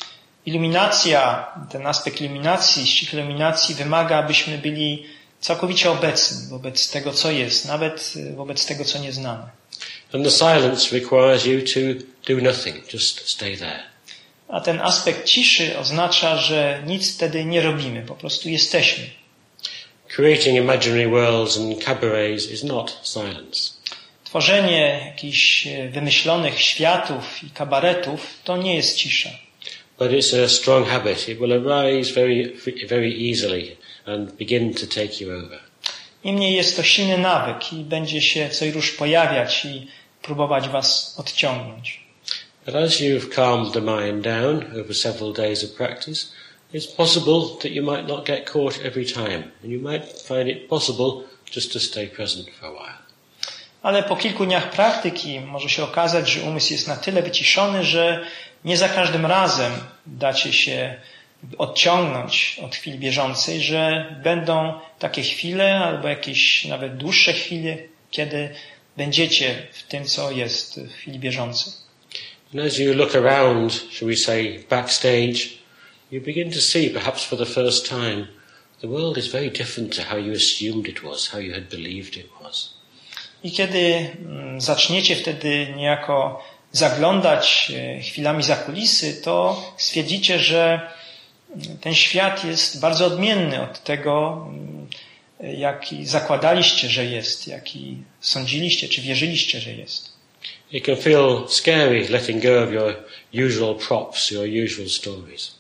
Iluminacja, ten aspekt iluminacji, ścieżki iluminacji wymaga, abyśmy byli całkowicie obecni wobec tego, co jest, nawet wobec tego, co nie znamy. And the silence requires you to do nothing, just stay there. A ten aspekt ciszy oznacza, że nic wtedy nie robimy, po prostu jesteśmy. Creating imaginary worlds and cabarets is not silence. Tworzenie jakichś wymyślonych światów i kabaretów to nie jest cisza. But it's a strong habit. It will arise very, very easily and begin to take you over. Niemniej jest to silny nawyk i będzie się co i róż pojawiać i próbować was odciągnąć. But as you've calmed the mind down over several days of practice, it's possible that you might not get caught every time, and you might find it possible just to stay present for a while. Ale po kilku dniach praktyki może się okazać, że umysł jest na tyle wyciszony, że nie za każdym razem dacie się odciągnąć od chwili bieżącej, że będą takie chwile albo jakieś nawet dłuższe chwile, kiedy będziecie w tym, co jest w chwili bieżącej. And as you look around, shall we say, backstage, you begin to see, perhaps for the first time, the world is very different to how you assumed it was, how you had believed it was. I kiedy zaczniecie wtedy niejako zaglądać chwilami za kulisy, to stwierdzicie, że ten świat jest bardzo odmienny od tego, jaki zakładaliście, że jest, jaki sądziliście, czy wierzyliście, że jest. It can feel scary letting go of your usual props, your usual stories.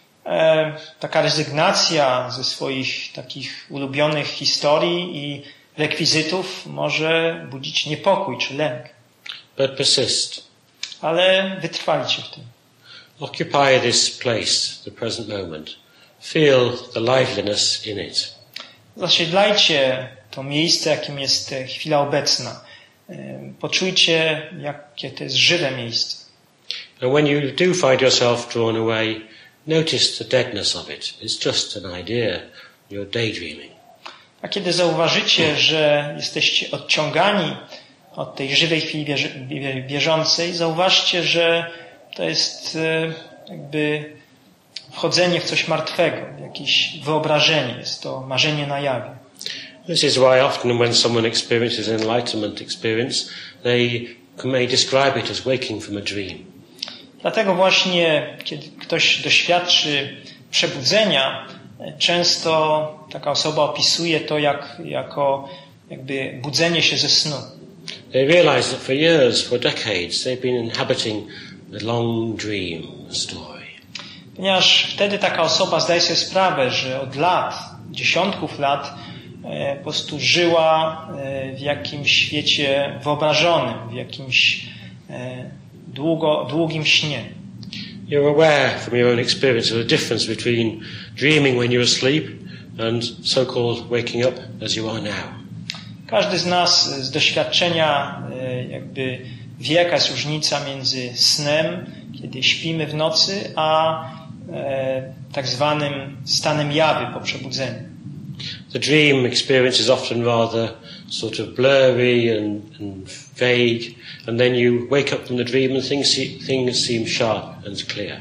E, taka rezygnacja ze swoich takich ulubionych historii i rekwizytów może budzić niepokój czy lęk. But persist. ale wytrwajcie w tym. Occupy this place, the present moment. Feel the liveliness in it. Zasiedlajcie to miejsce, jakim jest chwila obecna. Poczujcie, jakie to jest żywe miejsce. And when you do find yourself drawn away, notice the deadness of it. It's just an idea. You're daydreaming. A kiedy zauważycie, że jesteście odciągani od tej żywej chwili bieżącej, zauważcie, że to jest jakby wchodzenie w coś martwego, w jakieś wyobrażenie. Jest to marzenie na jawie. This is why often when someone experiences enlightenment experience, they may describe it as waking from a dream. Dlatego właśnie, kiedy ktoś doświadczy przebudzenia, często taka osoba opisuje to jak, jako jakby budzenie się ze snu. They realize that for years, for decades, they've been inhabiting a long dream, a story. Ponieważ wtedy taka osoba zdaje sobie sprawę, że od lat, dziesiątków lat po prostu żyła w jakimś świecie wyobrażonym, w jakimś długo, długim śnie. You're aware from your own experience of the difference between dreaming when you're asleep and so-called waking up as you are now. Każdy z nas z doświadczenia jakby wie, jaka jest różnica między snem, kiedy śpimy w nocy, a tak zwanym stanem jawy po przebudzeniu. The dream experience is often rather sort of blurry and, and vague, and then you wake up from the dream and things, things seem sharp and clear.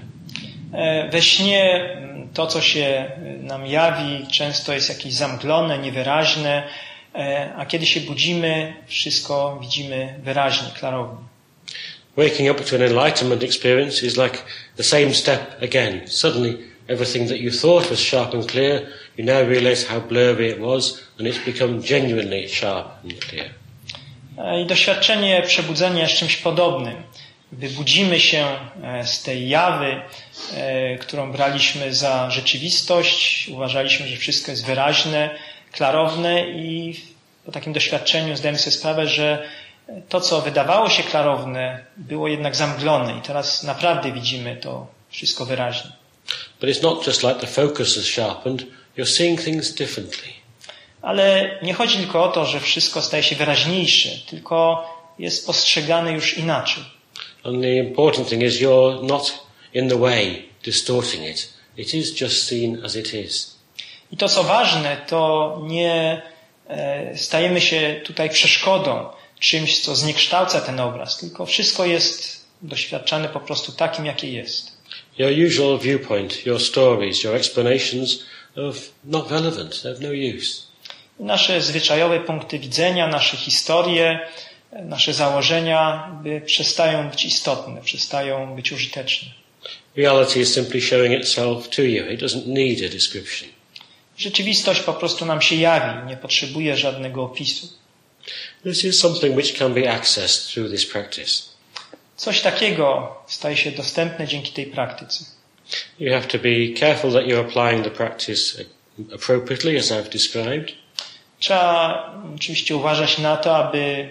We śnie to, co się nam jawi, często jest jakieś zamglone, niewyraźne, a kiedy się budzimy, wszystko widzimy wyraźnie, klarownie. Waking up to an enlightenment experience is like the same step again. Suddenly everything that you thought was sharp and clear, you now realize how blurry it was, and it's become genuinely sharp and clear. I doświadczenie przebudzenia jest czymś podobnym. Wybudzimy się z tej jawy, którą braliśmy za rzeczywistość, uważaliśmy, że wszystko jest wyraźne, klarowne i po takim doświadczeniu zdajemy sobie sprawę, że to, co wydawało się klarowne, było jednak zamglone i teraz naprawdę widzimy to wszystko wyraźnie. But it's not just like the focus is sharpened, you're seeing things differently. Ale nie chodzi tylko o to, że wszystko staje się wyraźniejsze, tylko jest postrzegane już inaczej. And the important thing is you're not in the way, distorting it. It is just seen as it is. I to, co ważne, to nie stajemy się tutaj przeszkodą, czymś, co zniekształca ten obraz, tylko wszystko jest doświadczane po prostu takim, jakie jest. Your usual viewpoint, your stories, your explanations are not relevant, they have no use. Nasze zwyczajowe punkty widzenia, nasze historie, nasze założenia przestają być istotne, przestają być użyteczne. Reality is simply showing itself to you. It doesn't need a description. Rzeczywistość po prostu nam się jawi, nie potrzebuje żadnego opisu. This is something which can be accessed through this practice. Coś takiego staje się dostępne dzięki tej praktyce. You have to be careful that you're applying the practice appropriately, as I've described. Trzeba oczywiście uważać na to, aby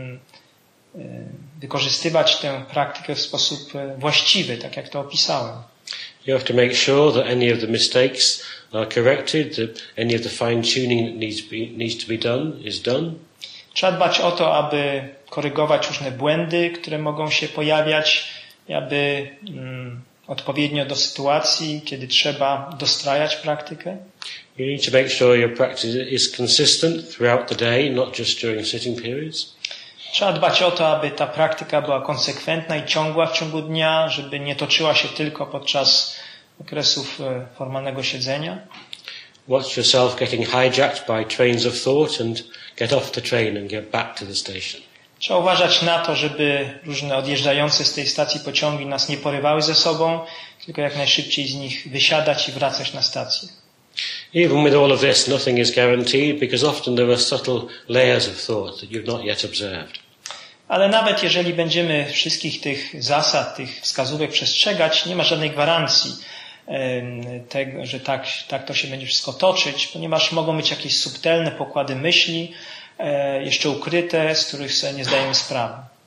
wykorzystywać tę praktykę w sposób właściwy, tak jak to opisałem. You have to make sure that any of the mistakes are corrected, that any of the fine-tuning that needs, be, needs to be done is done. Trzeba dbać o to, aby korygować różne błędy, które mogą się pojawiać, aby mm, odpowiednio do sytuacji, kiedy trzeba dostrajać praktykę. You need to make sure your practice is consistent throughout the day, not just during sitting periods. Trzeba dbać o to, aby ta praktyka była konsekwentna i ciągła w ciągu dnia, żeby nie toczyła się tylko podczas okresów formalnego siedzenia. Watch yourself getting hijacked by trains of thought and get off the train and get back to the station. Trzeba uważać na to, żeby różne odjeżdżające z tej stacji pociągi nas nie porywały ze sobą, tylko jak najszybciej z nich wysiadać i wracać na stację. Even with all of this, nothing is guaranteed because often there are subtle layers of thought that you've not yet observed. Ale nawet jeżeli będziemy wszystkich tych zasad, tych wskazówek przestrzegać, nie ma żadnej gwarancji tego, że tak, tak to się będzie wszystko toczyć, ponieważ mogą być jakieś subtelne pokłady myśli, jeszcze ukryte, z których sobie nie zdajemy sprawy.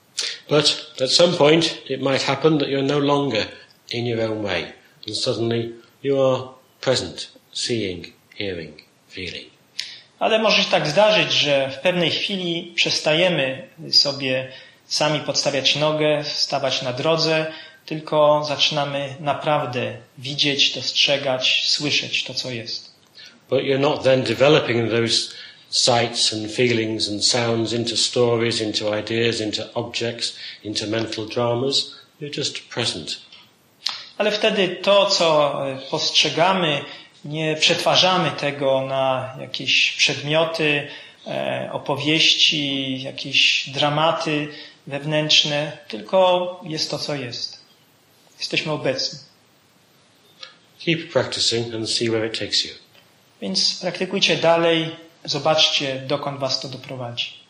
But at some point it might happen that you're no longer in your own way, and suddenly you are present, seeing, hearing, feeling. Ale może się tak zdarzyć, że w pewnej chwili przestajemy sobie sami podstawiać nogę, stawać na drodze, tylko zaczynamy naprawdę widzieć, dostrzegać, słyszeć to, co jest. But you're not then developing those sights and feelings and sounds into stories, into ideas, into objects, into mental dramas. You're just present. Ale wtedy to, co postrzegamy, nie przetwarzamy tego na jakieś przedmioty, opowieści, jakieś dramaty wewnętrzne, tylko jest to, co jest. Jesteśmy obecni. Keep practicing and see where it takes you. Więc praktykujcie dalej, zobaczcie, dokąd was to doprowadzi.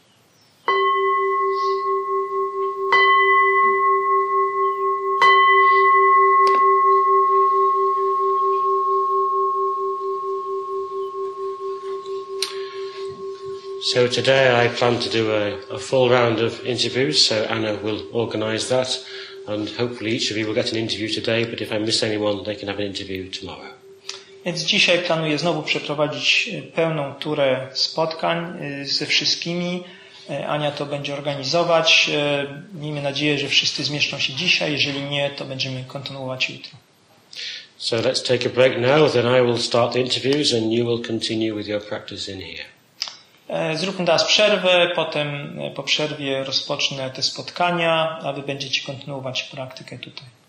So today I plan to do a, a full round of interviews, so Anna will organise that, and hopefully each of you will get an interview today, but if I miss anyone, they can have an interview tomorrow. Więc dzisiaj planuję znowu przeprowadzić pełną turę spotkań ze wszystkimi. Ania to będzie organizować. Miejmy nadzieję, że wszyscy zmieszczą się dzisiaj. Jeżeli nie, to będziemy kontynuować jutro. So let's take a break now, then I will start the interviews and you will continue with your practice in here. Zróbmy teraz przerwę, potem po przerwie rozpocznę te spotkania, a wy będziecie kontynuować praktykę tutaj.